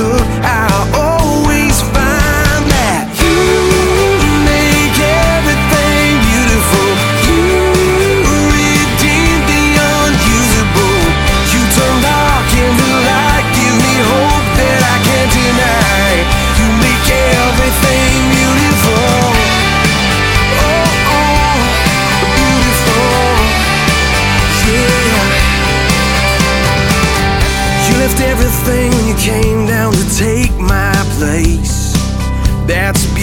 look, I always find that you make everything beautiful. You redeem the unusable. You turn dark into light, give me hope that I can't deny. You make everything beautiful. Oh, oh, beautiful. Yeah. You left everything when you came down to take my place. That's beautiful.